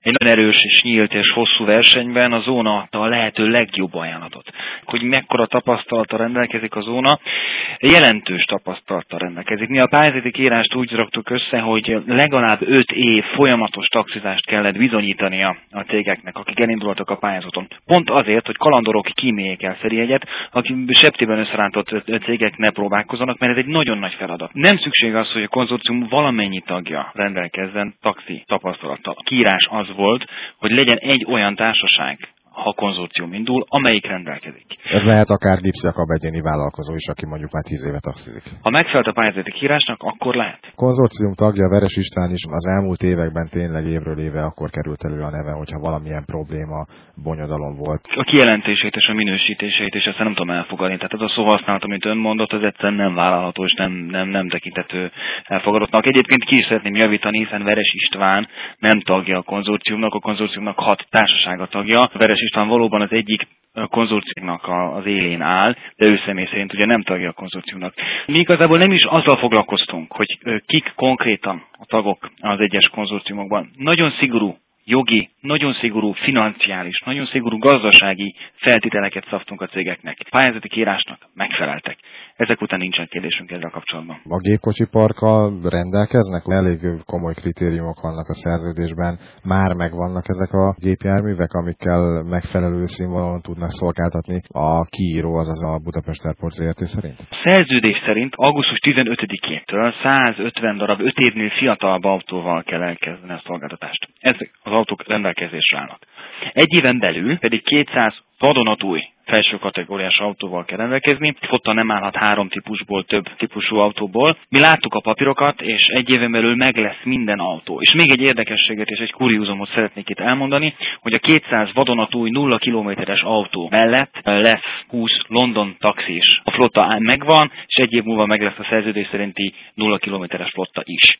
Egy nagyon erős és nyílt és hosszú versenyben a zóna adta a lehető legjobb ajánlatot. Hogy mekkora tapasztalattal rendelkezik a zóna, jelentős tapasztalattal rendelkezik. Mi a pályázati kiírást úgy raktuk össze, hogy legalább 5 év folyamatos taxizást kellett bizonyítania a cégeknek, akik elindultak a pályázaton. Pont azért, hogy kalandorok kíméljék el Ferihegyet, akik septében összerántott cégek ne próbálkozzanak, mert ez egy nagyon nagy feladat. Nem szükség az, hogy a konzorcium valamennyi tagja rendelkezzen taxi tapasztalattal. A kiírás az volt, hogy legyen egy olyan társaság, ha a konzorcium indul, amelyik rendelkezik. Ez lehet akár Gipsjakab egyéni vállalkozó is, aki mondjuk már 10 éve taxizik. Ha megfelelt a pályázati kiírásnak, akkor lehet. A konzorcium tagja Veres István is az elmúlt években tényleg évről éve akkor került elő a neve, hogyha valamilyen probléma, bonyodalom volt. A kijelentését és a minősítését és ezt nem tudom elfogadni. Tehát az a szóhasználat, amit ön mondott, az egyszerűen nem vállalható és nem tekintető elfogadottnak. Egyébként ki is szeretném javítani, hiszen Veres István nem tagja a konzorciumnak 6 társasága tagja. Veres István valóban az egyik konzorciumnak az élén áll, de ő személy szerint ugye nem tagja a konzorciumnak. Mi igazából nem is azzal foglalkoztunk, hogy kik konkrétan a tagok az egyes konzorciumokban. Nagyon szigorú jogi, nagyon szigorú financiális, nagyon szigorú gazdasági feltételeket szabtunk a cégeknek. A pályázati kiírásnak megfeleltek. Ezek után nincsen kérdésünk ezzel kapcsolatban. A gépkocsi parkkal rendelkeznek? Elég komoly kritériumok vannak a szerződésben. Már megvannak ezek a gépjárművek, amikkel megfelelő színvonalon tudnak szolgáltatni a kiíró, azaz a Budapest Airport ZRT szerint? A szerződés szerint augusztus 15-től 150 darab 5 évnél fiatalabb autóval kell elkezdeni a szolgáltatást. Ezek az autók rendelkezésre állnak. Egy éven belül pedig 200 vadonatúj felső kategóriás autóval kell rendelkezni. Flotta nem állhat 3 típusból, több típusú autóból. Mi láttuk a papírokat, és egy éven belül meg lesz minden autó. És még egy érdekességet és egy kuriózumot szeretnék itt elmondani, hogy a 200 vadonatúj 0 kilométeres autó mellett lesz 20 London taxi is. A flotta megvan, és egy év múlva meg lesz a szerződés szerinti 0 kilométeres flotta is.